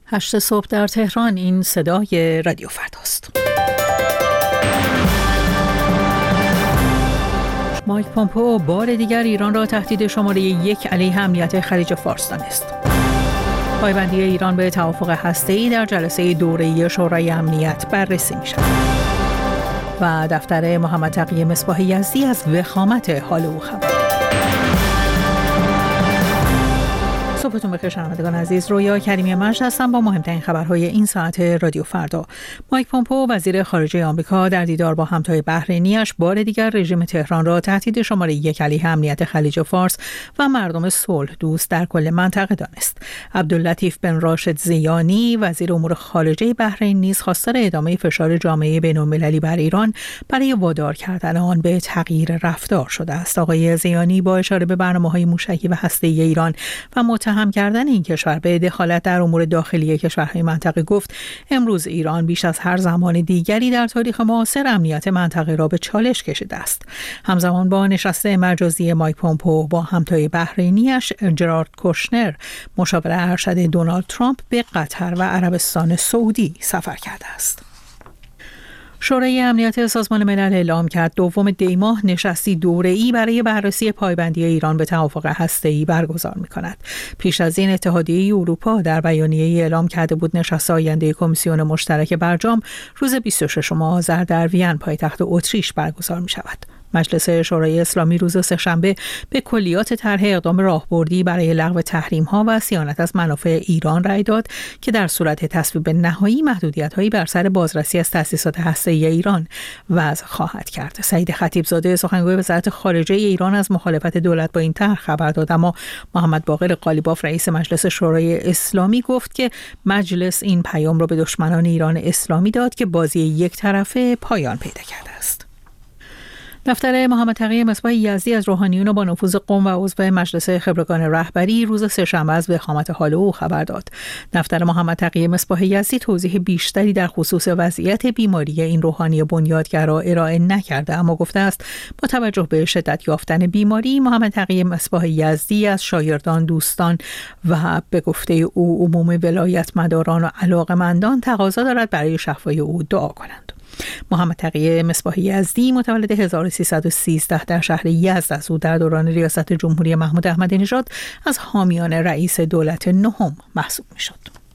8 صبح در تهران. این صدای رادیو فرداست. مایک پومپئو بار دیگر ایران را تهدید شماره 1 علیه امنیت خلیج فارس دانست. پایبندی ایران به توافق هسته‌ای در جلسه دوره‌ای شورای امنیت بررسی می‌شود. و دفتر محمد تقی مصباح یزدی از وخامت حال او خبر. صبحتون بخیر شنوندگان عزیز. رویا کریمی مجد هستم با مهمترین خبرهای این ساعت رادیو فردا. مایک پومپئو وزیر خارجه آمریکا در دیدار با همتای بحرینی‌اش بار دیگر رژیم تهران را تهدید شماره 1 علیه امنیت خلیج فارس و مردم صلح دوست در کل منطقه دانست. عبداللطیف بن راشد زیانی وزیر امور خارجه بحرین نیز خواستار ادامه فشار جامعه بین‌المللی بر ایران برای وادار کردن آن به تغییر رفتار شده است. آقای زیانی با اشاره به برنامه‌های موشکی و هسته‌ای ایران و متهم کردن این کشور به دخالت در امور داخلی کشورهای منطقه گفت امروز ایران بیش از هر زمان دیگری در تاریخ معاصر امنیت منطقه را به چالش کشیده است. همزمان با نشست مجازی مایک پومپئو با همتای بحرینی‌اش جرارد کوشنر مشاور ارشد دونالد ترامپ به قطر و عربستان سعودی سفر کرده است. شورای امنیت سازمان ملل اعلام کرد دوم دی ماه نشستی دوره‌ای برای بررسی پایبندی ایران به توافق هسته‌ای برگزار می‌کند. پیش از این اتحادیه اروپا در بیانیه‌ای اعلام کرده بود نشست آینده کمیسیون مشترک برجام روز 26 آذر در وین پایتخت اتریش برگزار می‌شود. مجلس شورای اسلامی روز سه‌شنبه به کلیات طرح اقدام راهبردی برای لغو تحریم‌ها و صیانت از منافع ایران رأی داد که در صورت تصویب نهایی محدودیت‌هایی بر سر بازرسی از تأسیسات هسته‌ای ایران وضع خواهد کرد. سعید خطیبزاده سخنگوی وزارت خارجه ایران از مخالفت دولت با این طرح خبر داد، اما محمد باقر قالیباف رئیس مجلس شورای اسلامی گفت که مجلس این پیام را به دشمنان ایران اسلامی داد که بازی یک طرفه پایان پیدا کرده است. دفتر محمد تقی مصباح یزدی از روحانیون با نفوذ قم و عضو مجلس خبرگان رهبری روز سه‌شنبه از وخامت حال او خبر داد. دفتر محمد تقی مصباح یزدی توضیح بیشتری در خصوص وضعیت بیماری این روحانی بنیادگرا ارائه نکرده، اما گفته است با توجه به شدت یافتن بیماری محمد تقی مصباح یزدی از شاگردان، دوستان و به گفته او عموم ولایت مداران و علاقه‌مندان تقاضا دارد برای شفای او دعا کنند. محمد تقی مصباح یزدی متولد 1313 در شهر یزد است. او در دوران ریاست جمهوری محمود احمدی نژاد از حامیان رئیس دولت نهم محسوب می‌شد.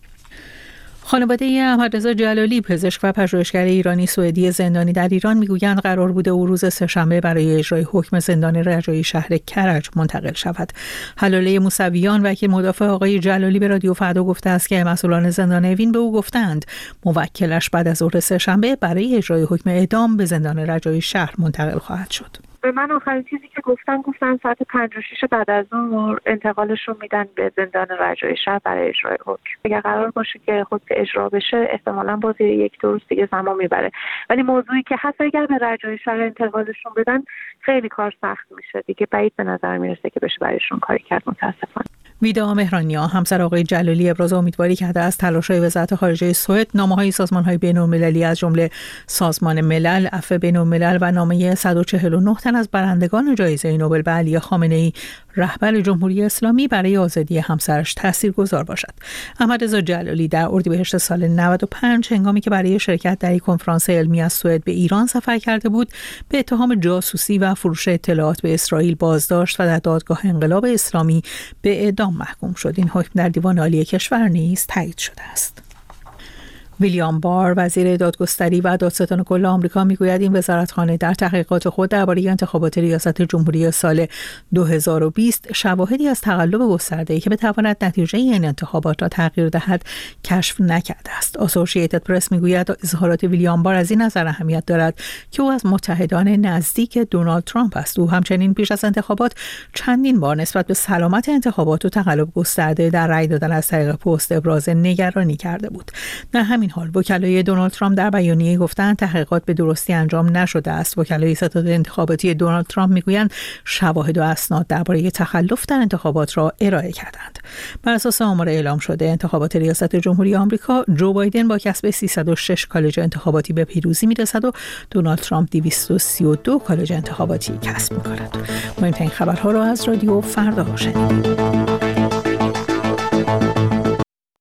خانواده احمدرضا جلالی پزشک و پژوهشگر ایرانی سوئدی زندانی در ایران میگویند قرار بوده او روز سه‌شنبه برای اجرای حکم زندان رجایی شهر کرج منتقل شود. حلاله موسویان وکیل مدافع آقای جلالی به رادیو فردا گفته است که مسئولان زندان اوین به او گفتند موکلش بعد از ظهر سه‌شنبه برای اجرای حکم اعدام به زندان رجایی شهر منتقل خواهد شد. به من آخرین چیزی که گفتن ساعت 5:06 بعد از ظهر انتقالشون میدن به زندان رجایی شهر برای اجرای حکم. اگر قرار باشه که حکم اجرا بشه احتمالاً باز 1-2 روز دیگه زمان میبره، ولی موضوعی که هست اگر به رجایی شهر انتقالشون بدن خیلی کار سخت میشه دیگه. بعید به نظر میرسه که بشه برایشون کاری کرد متاسفانه. ویدا مهرانیا همسر آقای جلالی ابراز امیدواری کرده است تلاش‌های وزارت خارجه سوئد نامه‌های سازمان‌های بین‌المللی از جمله سازمان ملل، عفو بین‌الملل و نامه 149 تن از برندگان جایزه نوبل به علی خامنه‌ای رهبر جمهوری اسلامی برای آزادی همسرش تاثیرگذار باشد. احمدرضا جلالی در اردیبهشت سال 95 هنگامی که برای شرکت در یک کنفرانس علمی از سوئد به ایران سفر کرده بود، به اتهام جاسوسی و فروش اطلاعات به اسرائیل بازداشت و در دادگاه انقلاب اسلامی به اعدام محکوم شد. این حکم در دیوان عالی کشور نیز تایید شده است. ویلیام بار وزیر دادگستری و دادستان کل آمریکا میگوید این وزارتخانه در تحقیقات خود درباره انتخابات ریاست جمهوری سال 2020 شواهدی از تقلب گسترده‌ای که بتواند نتیجه این انتخابات را تغییر دهد کشف نکرده است. اسوسییتد پرس میگوید اظهارات ویلیام بار از این نظر اهمیت دارد که او از متحدان نزدیک دونالد ترامپ است. او همچنین پیش از انتخابات چندین بار نسبت به سلامت انتخابات و تقلب گسترده در رأی دادن از طریق پست ابراز نگرانی کرده بود. در همین حال وکلای دونالد ترامپ در بیانیه گفتند تحقیقات به درستی انجام نشده است. وکلای ستاد انتخاباتی دونالد ترامپ میگویند شواهد و اسناد درباره تخلف در انتخابات را ارائه کردند. بر اساس آمار اعلام شده انتخابات ریاست جمهوری آمریکا، جو بایدن با کسب 306 کالج انتخاباتی به پیروزی میرسد و دونالد ترامپ 232 کالج انتخاباتی کسب میکند. مهمترین خبرها را از رادیو فردا شنیدید.